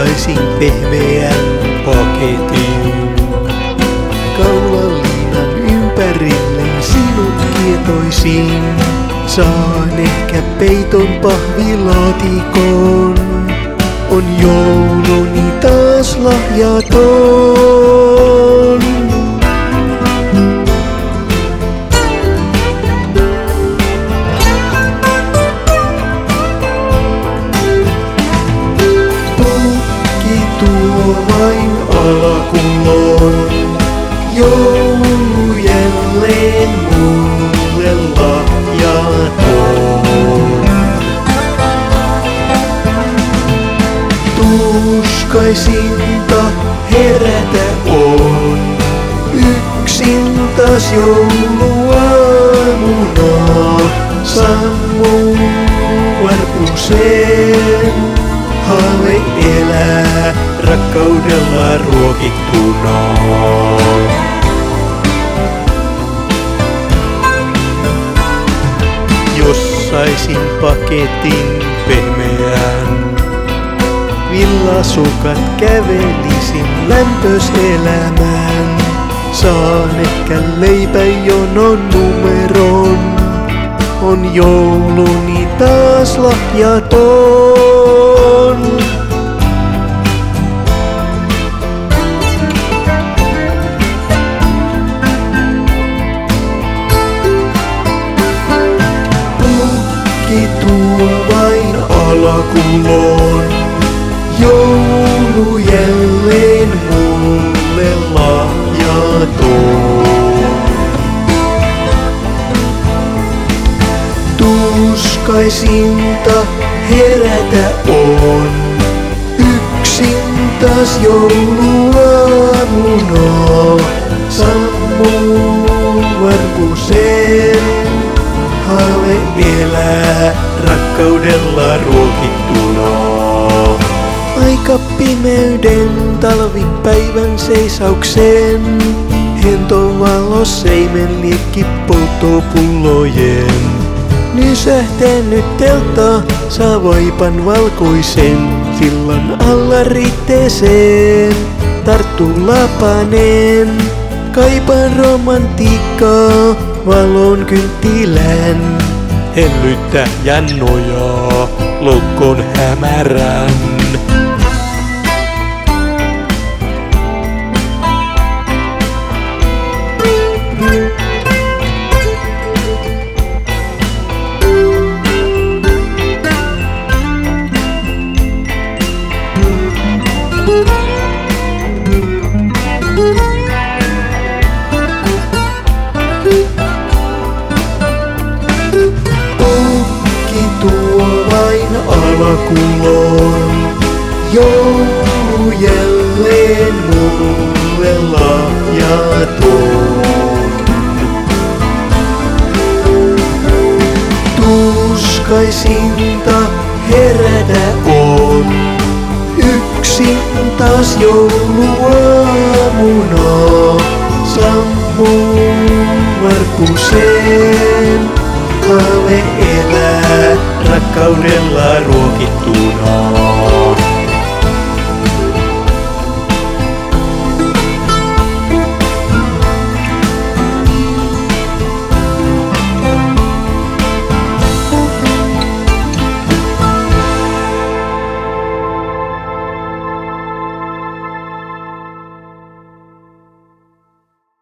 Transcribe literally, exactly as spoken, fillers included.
saisin pehmeän paketin. Kaulaliinan ympärille sinut kietoisin. Saan ehkä peiton pahvilaatikon. On jouluni taas lahjaton. Pukki tuo vain alakulon. Joulu jälleen mulle lahjaton. Tuskaisinta herätä on. Yksin taas jouluaamuna. Sammuu varpuseen. Haave elää rakkaudella ruokittuna. Jos saisin paketin pehmeän, villasukat kävelisin lämpös elämään. Saan ehkä leipäjonon numeron. On jouluni taas lahjaton. Pukki tuo vain alakulon. Joulu jälleen mulle lahjaton. Tuskaisinta herätä on. Yksin taas jouluaamuna. Sammuu varpuseen. Haave elää rakkaudella ruokittuna. Aika pimeyden talvipäivän seisaukseen. Hentovalo seimen liekki polttopullojen. Nysähtänyt teltta saa vaipan valkoisen. Sillan alla ritteeseen tarttuu lapaneen. Kaipaan romantiikkaa valon kynttilän. Hellyttää nojaa loukon hämärän. Pukki tuo vain alakulon. Joulu jälleen mulle lahjaton. Tuskaisinta herätä on. Yksin taas jouluaamuna. Sammuu varpuseen. Haave elää rakkaudella ruokittuna.